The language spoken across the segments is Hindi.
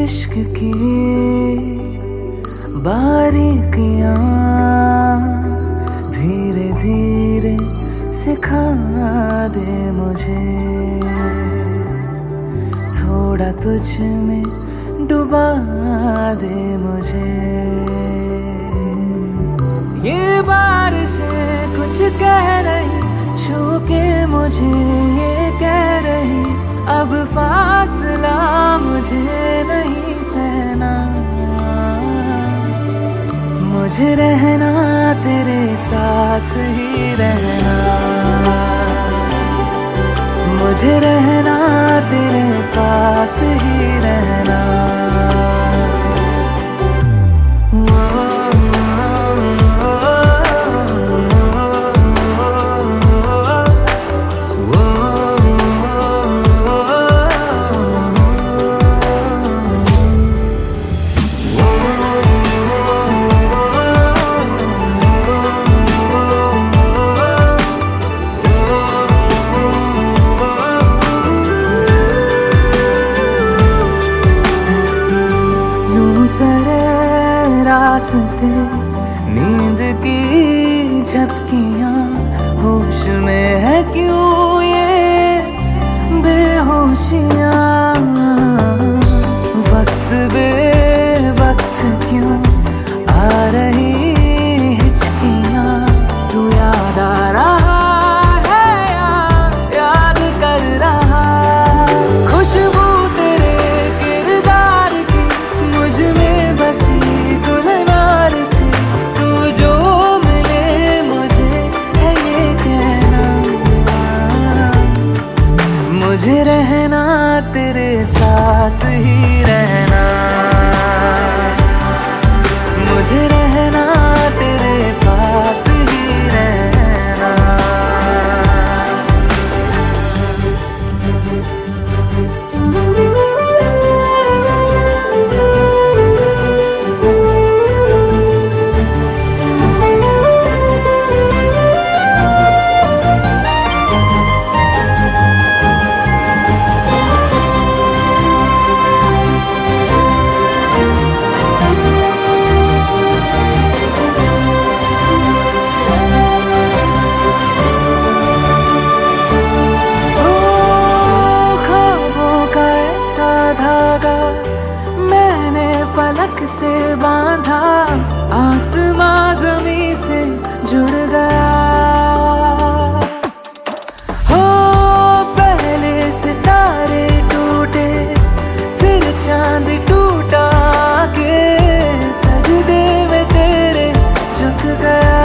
इश्क की बारीकियां धीरे धीरे सिखा दे मुझे, थोड़ा तुझ में डुबा दे मुझे। ये बारिशें कुछ कह रही, छू के मुझे ये कह रही, अब फासला मुझे नहीं सहना। मुझे रहना तेरे साथ ही रहना, मुझे रहना तेरे पास ही रहना। सरे रास्ते नींद की झपकियां, होश में है क्यों ये बेहोशियां। वक्त बे वक्त क्यों आ रही हिचकियां, तू याद आ रहा है या याद कर रहा। खुशबू तेरे किरदार की मुझ में बसी गुलनार से, तू जो मिले मुझे है ये कहना। मुझे रहना तेरे साथ ही रहना, मुझे रहना तेरे पास ही रहना। मैंने फलक से बांधा, आसमां ज़मीं से जुड़ गया। हो पहले सितारे टूटे, फिर चांद टूटा के सजदे में तेरे झुक गया।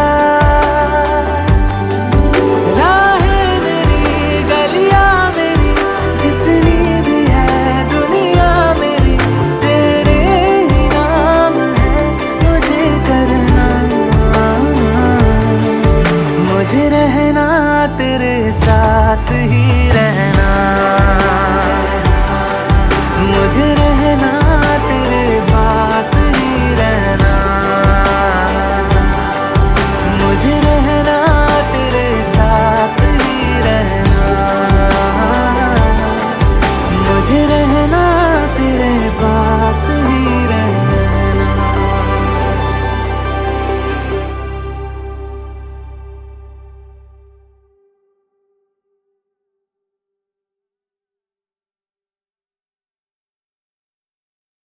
मुझे रहना तेरे साथ ही रहना।